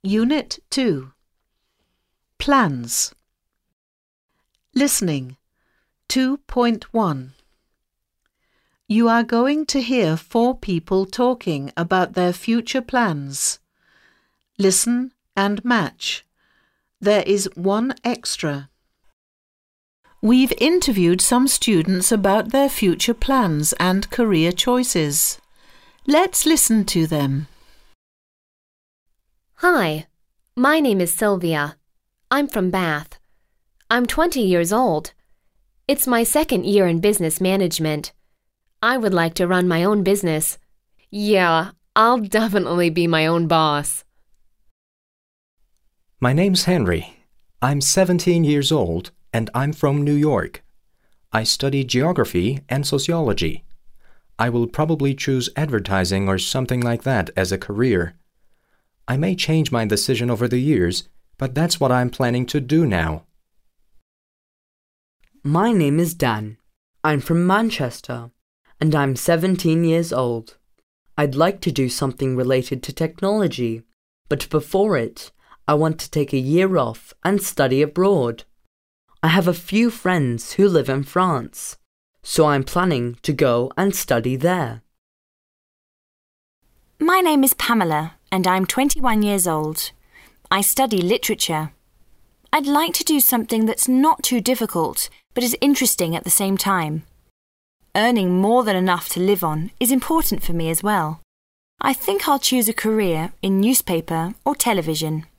Unit 2. Plans. Listening. 2.1. You are going to hear 4 people talking about their future plans. Listen and match. There is one extra. We've interviewed some students about their future plans and career choices. Let's listen to them. Hi, my name is Sylvia. I'm from Bath. I'm 20 years old. It's my second year in business management. I would like to run my own business. Yeah, I'll definitely be my own boss. My name's Henry. I'm 17 years old and I'm from New York. I study geography and sociology. I will probably choose advertising or something like that as a career. I may change my decision over the years, but that's what I'm planning to do now. My name is Dan. I'm from Manchester, and I'm 17 years old. I'd like to do something related to technology, but before it, I want to take a year off and study abroad. I have a few friends who live in France, so I'm planning to go and study there. My name is Pamela, and I'm 21 years old. I study literature. I'd like to do something that's not too difficult, but is interesting at the same time. Earning more than enough to live on is important for me as well. I think I'll choose a career in newspaper or television.